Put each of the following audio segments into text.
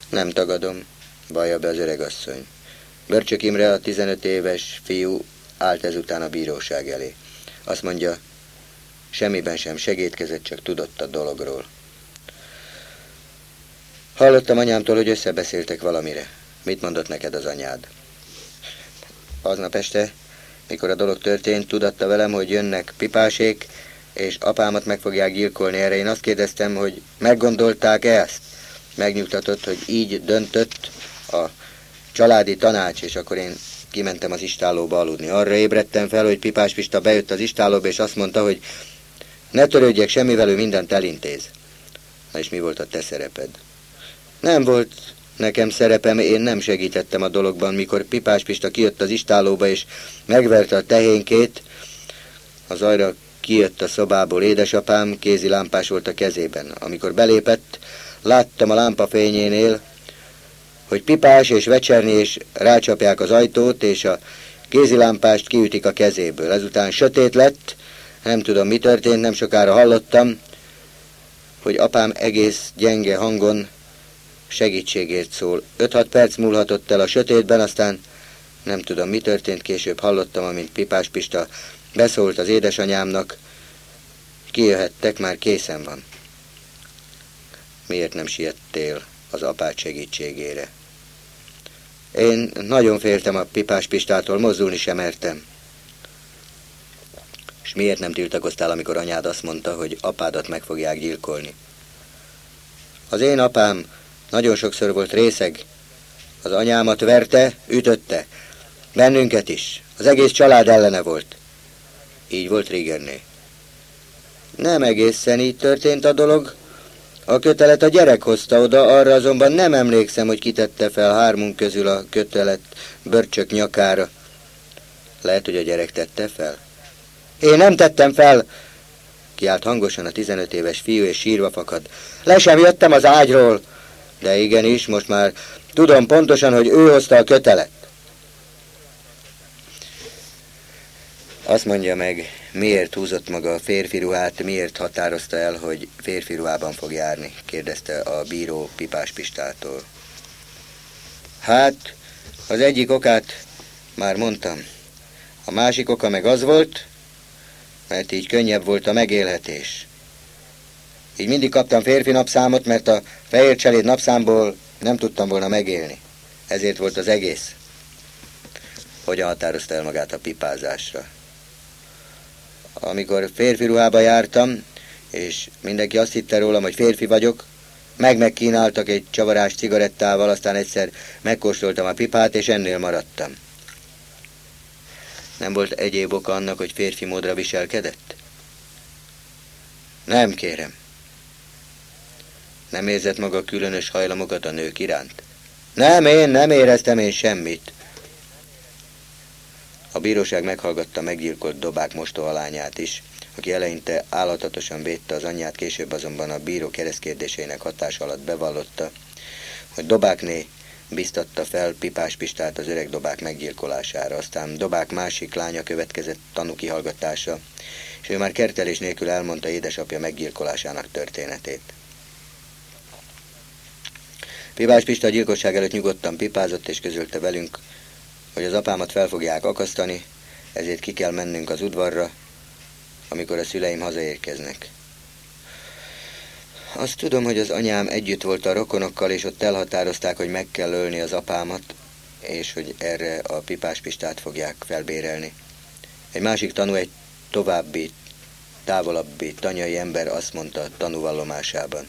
Nem tagadom, vallja be az öregasszony. Börcsök Imre, a 15 éves fiú állt ezután a bíróság elé. Azt mondja, semmiben sem segédkezett, csak tudott a dologról. Hallottam anyámtól, hogy összebeszéltek valamire. Mit mondott neked az anyád? Aznap este, mikor a dolog történt, tudatta velem, hogy jönnek pipásék, és apámat meg fogják gyilkolni. Erre én azt kérdeztem, hogy meggondolták-e ezt? Megnyugtatott, hogy így döntött a családi tanács, és akkor én kimentem az istállóba aludni. Arra ébredtem fel, hogy Pipás Pista bejött az istállóba, és azt mondta, hogy ne törődjek semmivel, ő mindent elintéz. Na és mi volt a te szereped? Nem volt nekem szerepem, én nem segítettem a dologban. Mikor Pipás Pista kijött az istállóba, és megverte a tehénkét, az ajra kijött a szobából édesapám, kézilámpás volt a kezében. Amikor belépett, láttam a lámpafényénél, hogy Pipás és Vecserni és rácsapják az ajtót, és a kézilámpást kiütik a kezéből. Ezután sötét lett, nem tudom mi történt, nem sokára hallottam, hogy apám egész gyenge hangon segítségért szól. 5-6 perc múlhatott el a sötétben, aztán nem tudom mi történt, később hallottam, amint Pipás Pista beszólt az édesanyámnak, kijöhettek, már készen van. Miért nem siettél az apád segítségére? Én nagyon féltem a Pipás Pistától, mozdulni sem mertem. És miért nem tiltakoztál, amikor anyád azt mondta, hogy apádat meg fogják gyilkolni? Az én apám nagyon sokszor volt részeg. Az anyámat verte, ütötte. Bennünket is. Az egész család ellene volt. Így volt Rigerné. Nem egészen így történt a dolog. A kötelet a gyerek hozta oda, arra azonban nem emlékszem, hogy kitette fel 3 közül a kötelet Börcsök nyakára. Lehet, hogy a gyerek tette fel? Én nem tettem fel! Kiált hangosan a 15 éves fiú, és sírva fakad. Le sem jöttem az ágyról! De igenis, most már tudom pontosan, hogy ő hozta a kötelet. Azt mondja meg, miért húzott maga a férfi ruhát, miért határozta el, hogy férfi ruhában fog járni? Kérdezte a bíró Pipás Pistától. Hát, az egyik okát már mondtam. A másik oka meg az volt, mert így könnyebb volt a megélhetés. Így mindig kaptam férfi napszámot, mert a fehér cseléd napszámból nem tudtam volna megélni. Ezért volt az egész. Hogyan határozta el magát a pipázásra? Amikor férfi ruhába jártam, és mindenki azt hitte rólam, hogy férfi vagyok, megkínáltak egy csavarás cigarettával, aztán egyszer megkóstoltam a pipát, és ennél maradtam. Nem volt egyéb oka annak, hogy férfi módra viselkedett? Nem, kérem. Nem érzett maga különös hajlamokat a nők iránt? Nem éreztem én semmit. A bíróság meghallgatta meggyilkolt Dobák mostohalányát is, aki eleinte állatatosan védte az anyját, később azonban a bíró keresztkérdéseinek hatása alatt bevallotta, hogy Dobákné biztatta fel Pipás Pistát az öreg Dobák meggyilkolására. Aztán Dobák másik lánya következett tanúkihallgatása, és ő már kertelés nélkül elmondta édesapja meggyilkolásának történetét. Pipás Pista a gyilkosság előtt nyugodtan pipázott, és közölte velünk, hogy az apámat fel fogják akasztani, ezért ki kell mennünk az udvarra, amikor a szüleim hazaérkeznek. Azt tudom, hogy az anyám együtt volt a rokonokkal, és ott elhatározták, hogy meg kell ölni az apámat, és hogy erre a Pipás Pistát fogják felbérelni. Egy másik tanú, egy további, távolabbi tanyai ember azt mondta tanúvallomásában.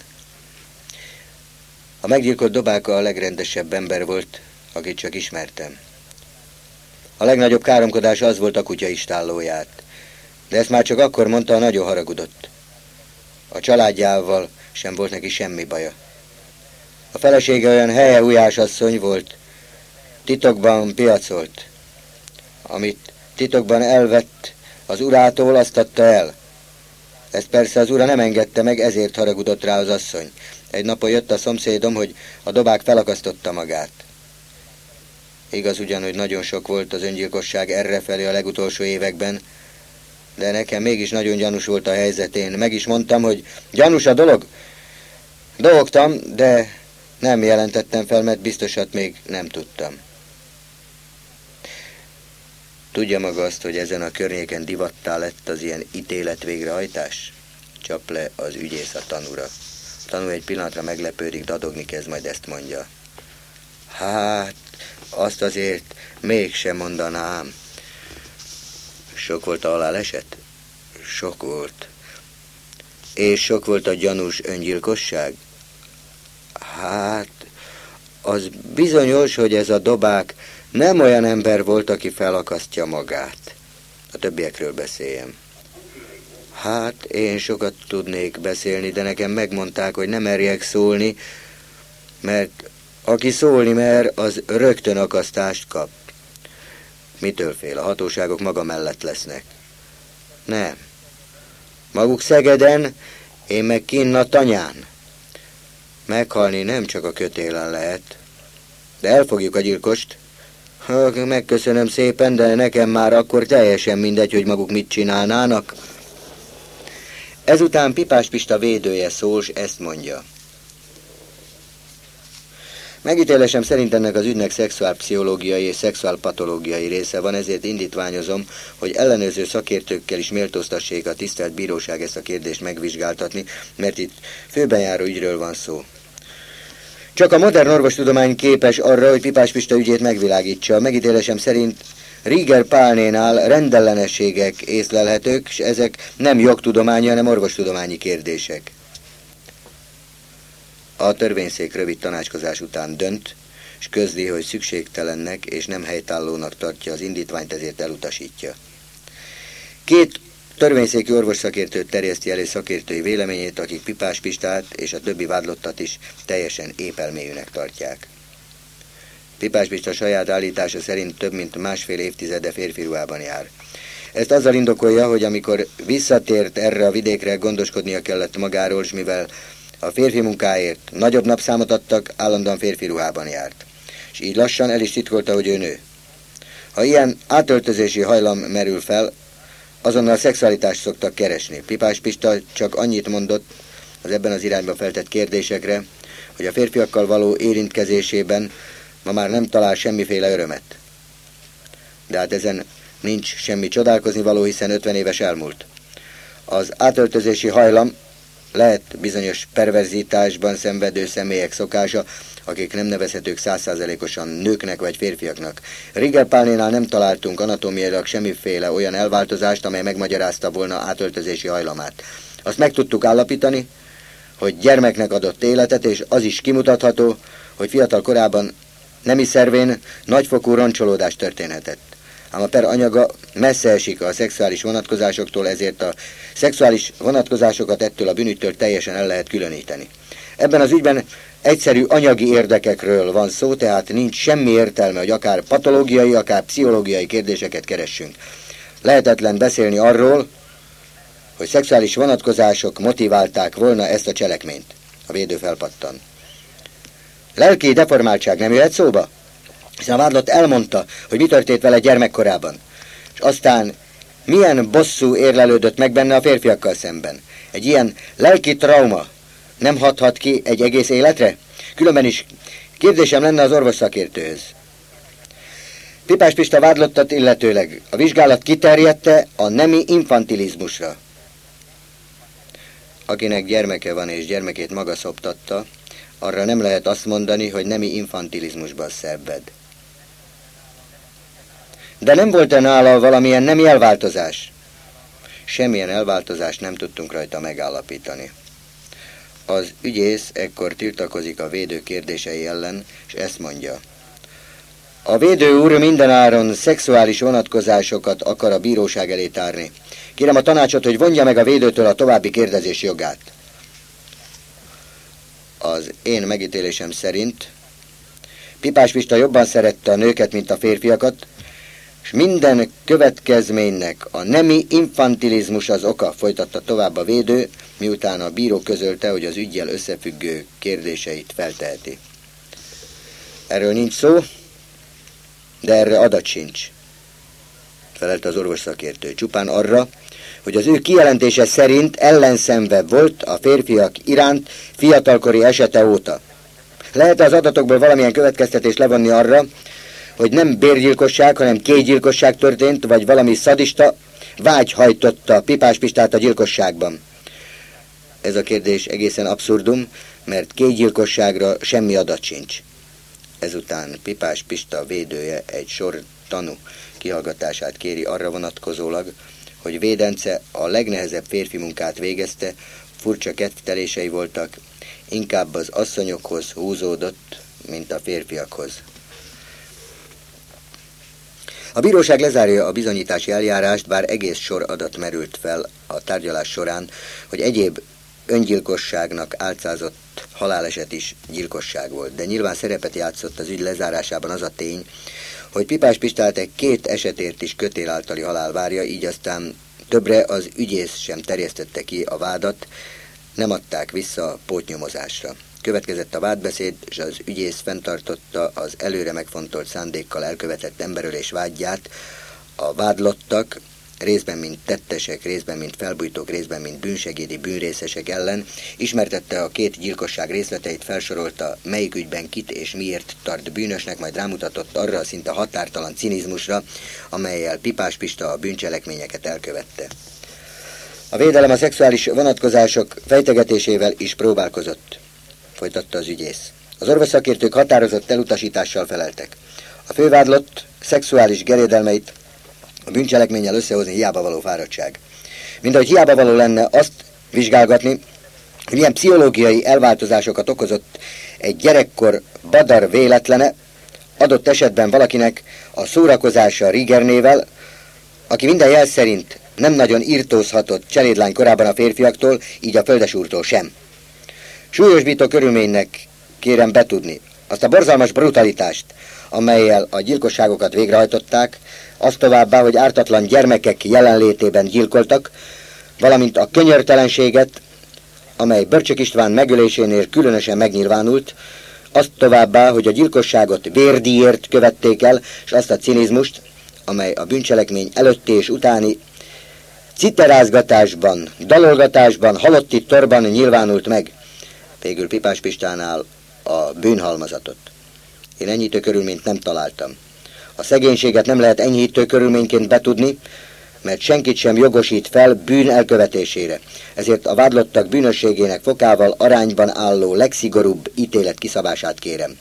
A meggyilkolt Dobáka a legrendesebb ember volt, akit csak ismertem. A legnagyobb káromkodás az volt, a kutya istállóját. De ezt már csak akkor mondta, nagyon haragudott. A családjával sem volt neki semmi baja. A felesége olyan helyehújás asszony volt, titokban piacolt. Amit titokban elvett az urától, azt adta el. Ezt persze az ura nem engedte meg, ezért haragudott rá az asszony. Egy napon jött a szomszédom, hogy a Dobák felakasztotta magát. Igaz ugyan, hogy nagyon sok volt az öngyilkosság errefelé a legutolsó években, de nekem mégis nagyon gyanús volt a helyzet. Én meg is mondtam, hogy gyanús a dolog. Dolgtam, de Nem jelentettem fel, mert biztosat még nem tudtam. Tudja maga azt, hogy ezen a környéken divattá lett az ilyen ítélet végrehajtás? Csap le az ügyész a tanúra. A tanú egy pillanatra meglepődik, dadogni kezd, majd ezt mondja. Hát, azt azért mégsem mondanám. Sok volt a haláleset? Sok volt. És sok volt a gyanús öngyilkosság? Hát, az bizonyos, hogy ez a dobák nem olyan ember volt, aki felakasztja magát. A többiekről beszéljem. Hát, én sokat tudnék beszélni, de nekem megmondták, hogy nem merjek szólni, mert aki szólni mer, az rögtön akasztást kap. Mitől fél? A hatóságok maga mellett lesznek. Nem. Maguk Szegeden, én meg kinn a tanyán. Meghalni nem csak a kötélen lehet. De elfogjuk a gyilkost. Megköszönöm szépen, de nekem már akkor teljesen mindegy, hogy maguk mit csinálnának. Ezután Pipás Pista védője szól, s ezt mondja. Megítélésem szerint ennek az ügynek szexuálpszichológiai és szexuálpatológiai része van, ezért indítványozom, hogy ellenőrző szakértőkkel is méltóztassék a tisztelt bíróság ezt a kérdést megvizsgáltatni, mert itt főbenjáró ügyről van szó. Csak a modern orvostudomány képes arra, hogy Pipás Pista ügyét megvilágítsa. Megítélésem szerint Rieger Pálnénál rendellenességek észlelhetők, és ezek nem jogtudományi, hanem orvostudományi kérdések. A törvényszék rövid tanácskozás után dönt, és közli, hogy szükségtelennek és nem helytállónak tartja az indítványt, ezért elutasítja. 2 törvényszéki orvosszakértő terjeszti elő szakértői véleményét, akik Pipás Pistát és a többi vádlottat is teljesen épelmélyűnek tartják. Pipás Pista saját állítása szerint több mint másfél évtizede férfi ruhában jár. Ezt azzal indokolja, hogy amikor visszatért erre a vidékre, gondoskodnia kellett magáról, és mivel a férfi munkáért nagyobb napszámot adtak, állandóan férfi ruhában járt. És így lassan el is titkolta, hogy ő nő. Ha ilyen átöltözési hajlam merül fel, azonnal szexualitást szoktak keresni. Pipás Pista csak annyit mondott az ebben az irányban feltett kérdésekre, hogy a férfiakkal való érintkezésében ma már nem talál semmiféle örömet. De hát ezen nincs semmi csodálkozni való, hiszen 50 éves elmúlt. Az átöltözési hajlam lehet bizonyos perverzitásban szenvedő személyek szokása, akik nem nevezhetők 100%-osan nőknek vagy férfiaknak. Rieger Pálnénál nem találtunk anatómiailag semmiféle olyan elváltozást, amely megmagyarázta volna átöltözési hajlamát. Azt meg tudtuk állapítani, hogy gyermeknek adott életet, és az is kimutatható, hogy fiatal korában nemi szervén nagyfokú roncsolódás történhetett. Ám a per anyaga messze esik a szexuális vonatkozásoktól, ezért a szexuális vonatkozásokat ettől a bűnügytől teljesen el lehet különíteni. Ebben az ügyben egyszerű anyagi érdekekről van szó, tehát nincs semmi értelme, hogy akár patológiai, akár pszichológiai kérdéseket keressünk. Lehetetlen beszélni arról, hogy szexuális vonatkozások motiválták volna ezt a cselekményt. A védő felpattan. Lelki deformáltság nem jöhet szóba? Hiszen a vádlott elmondta, hogy mi történt vele gyermekkorában. És aztán milyen bosszú érlelődött meg benne a férfiakkal szemben. Egy ilyen lelki trauma nem hathat ki egy egész életre? Különben is kérdésem lenne az orvosszakértőhöz. Pipás Pista vádlottat illetőleg a vizsgálat kiterjedte a nemi infantilizmusra. Akinek gyermeke van és gyermekét maga szoptatta, arra nem lehet azt mondani, hogy nemi infantilizmusban szenved. De nem volt-e nála valamilyen nemi elváltozás? Semmilyen elváltozást nem tudtunk rajta megállapítani. Az ügyész ekkor tiltakozik a védő kérdései ellen, és ezt mondja. A védő úr mindenáron szexuális vonatkozásokat akar a bíróság elé tárni. Kérem a tanácsot, hogy vonja meg a védőtől a további kérdezés jogát. Az én megítélésem szerint Pipás Pista jobban szerette a nőket, mint a férfiakat, és minden következménynek a nemi infantilizmus az oka, folytatta tovább a védő, miután a bíró közölte, hogy az üggyel összefüggő kérdéseit felteheti. Erről nincs szó, de erre adat sincs, felelte az orvosszakértő. Csupán arra, hogy az ő kijelentése szerint ellenszenve volt a férfiak iránt fiatalkori esete óta. Lehet az adatokból valamilyen következtetést levonni arra, hogy nem bérgyilkosság, hanem kétgyilkosság történt, vagy valami szadista vágy hajtotta Pipás Pistát a gyilkosságban? Ez a kérdés egészen abszurdum, mert kétgyilkosságra semmi adat sincs. Ezután Pipás Pista védője egy sor tanú kihallgatását kéri arra vonatkozólag, hogy védence a legnehezebb férfi munkát végezte, furcsa kedvtelései voltak, inkább az asszonyokhoz húzódott, mint a férfiakhoz. A bíróság lezárja a bizonyítási eljárást, bár egész sor adat merült fel a tárgyalás során, hogy egyéb öngyilkosságnak álcázott haláleset is gyilkosság volt, de nyilván szerepet játszott az ügy lezárásában az a tény, hogy Pipás Pistát egy 2 esetért is kötél általi halál várja, így aztán többre az ügyész sem terjesztette ki a vádat, nem adták vissza pótnyomozásra. Következett a vádbeszéd, és az ügyész fenntartotta az előre megfontolt szándékkal elkövetett emberölés vádját. A vádlottak részben mint tettesek, részben mint felbujtók, részben mint bűnsegédi bűnrészesek ellen ismertette a 2 gyilkosság részleteit, felsorolta, melyik ügyben kit és miért tart bűnösnek, majd rámutatott arra a szinte határtalan cinizmusra, amellyel Pipás Pista a bűncselekményeket elkövette. A védelem a szexuális vonatkozások fejtegetésével is próbálkozott, folytatta az ügyész. Az orvosszakértők határozott elutasítással feleltek. A fővádlott szexuális gerédelmeit a bűncselekménnyel összehozni hiába való fáradtság. Mindahogy hiába való lenne azt vizsgálgatni, hogy milyen pszichológiai elváltozásokat okozott egy gyerekkor badar véletlene, adott esetben valakinek a szórakozása Rigernével, aki minden jel szerint nem nagyon irtózhatott cselédlány korában a férfiaktól, így a földesúrtól sem. Súlyosbító körülménynek kérem betudni azt a borzalmas brutalitást, amellyel a gyilkosságokat végrehajtották, azt továbbá, hogy ártatlan gyermekek jelenlétében gyilkoltak, valamint a könyörtelenséget, amely Börcsök István megölésénél különösen megnyilvánult, azt továbbá, hogy a gyilkosságot vérdíjért követték el, és azt a cinizmust, amely a bűncselekmény előtti és utáni citerázgatásban, dalolgatásban, halotti torban nyilvánult meg. Végül Pipás Pistánál a bűnhalmazatot. Én enyhítő körülményt nem találtam. A szegénységet nem lehet enyhítő körülményként betudni, mert senkit sem jogosít fel bűn elkövetésére. Ezért a vádlottak bűnösségének fokával arányban álló legszigorúbb ítélet kiszabását kérem.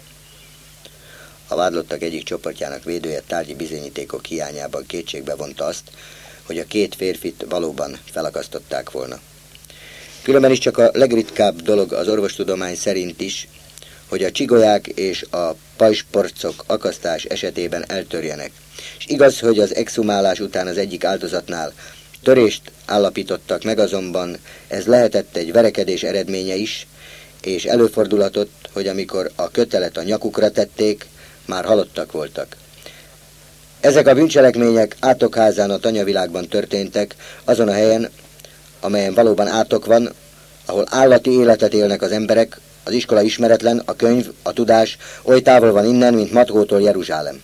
A vádlottak egyik csoportjának védője tárgyi bizonyítékok hiányában kétségbe vonta azt, hogy a 2 férfit valóban felakasztották volna. Különben is csak a legritkább dolog az orvostudomány szerint is, hogy a csigolyák és a pajzsporcok akasztás esetében eltörjenek. És igaz, hogy az exhumálás után az egyik áldozatnál törést állapítottak meg, azonban ez lehetett egy verekedés eredménye is, és előfordulhatott, hogy amikor a kötelet a nyakukra tették, már halottak voltak. Ezek a bűncselekmények átokházán a tanyavilágban történtek, azon a helyen, amelyen valóban átok van, ahol állati életet élnek az emberek, az iskola ismeretlen, a könyv, a tudás oly távol van innen, mint Matkótól Jeruzsálem.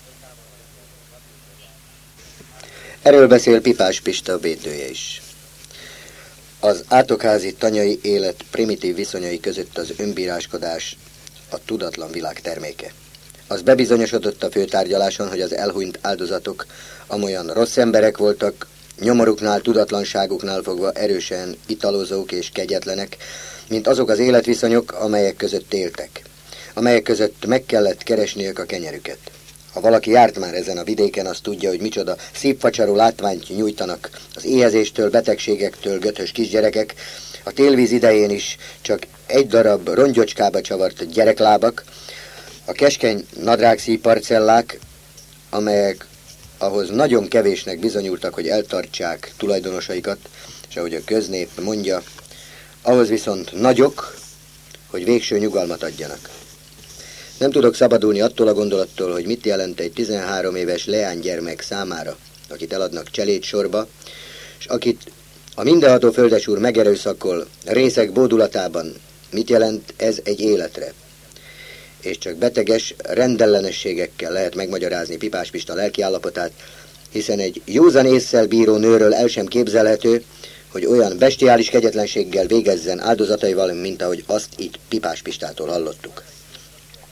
Erről beszél Pipás Pista védője is. Az átokházi tanyai élet primitív viszonyai között az önbíráskodás a tudatlan világ terméke. Az bebizonyosodott a főtárgyaláson, hogy az elhunyt áldozatok amolyan rossz emberek voltak, nyomoruknál, tudatlanságuknál fogva erősen italozók és kegyetlenek, mint azok az életviszonyok, amelyek között éltek, amelyek között meg kellett keresniük a kenyerüket. Ha valaki járt már ezen a vidéken, az tudja, hogy micsoda szívfacsaró látványt nyújtanak az éhezéstől, betegségektől göthös kisgyerekek, a télvíz idején is csak egy darab rongyocskába csavart gyereklábak, a keskeny nadrágszíj parcellák, amelyek ahhoz nagyon kevésnek bizonyultak, hogy eltartsák tulajdonosaikat, és ahogy a köznép mondja, ahhoz viszont nagyok, hogy végső nyugalmat adjanak. Nem tudok szabadulni attól a gondolattól, hogy mit jelent egy 13 éves leánygyermek számára, akit eladnak cselédsorba, és akit a mindenható földesúr megerőszakol részek bódulatában, mit jelent ez egy életre. És csak beteges rendellenességekkel lehet megmagyarázni Pipás Pista lelkiállapotát, hiszen egy józan ésszel bíró nőről el sem képzelhető, hogy olyan bestiális kegyetlenséggel végezzen áldozataival, mint ahogy azt itt Pipás Pistától hallottuk.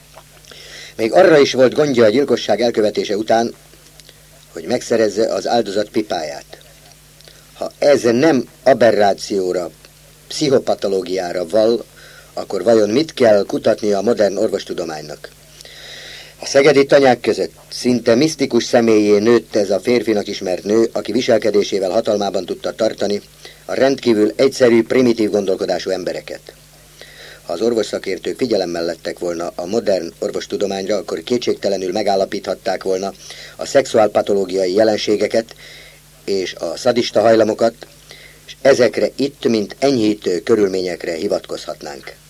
Még arra is volt gondja a gyilkosság elkövetése után, hogy megszerezze az áldozat pipáját. Ha ez nem aberrációra, pszichopatológiára val, akkor vajon mit kell kutatnia a modern orvostudománynak? A szegedi tanyák között szinte misztikus személyé nőtt ez a férfinak ismert nő, aki viselkedésével hatalmában tudta tartani a rendkívül egyszerű, primitív gondolkodású embereket. Ha az orvosszakértők figyelemmel lettek volna a modern orvostudományra, akkor kétségtelenül megállapíthatták volna a szexuálpatológiai jelenségeket és a szadista hajlamokat, és ezekre itt, mint enyhítő körülményekre hivatkozhatnánk.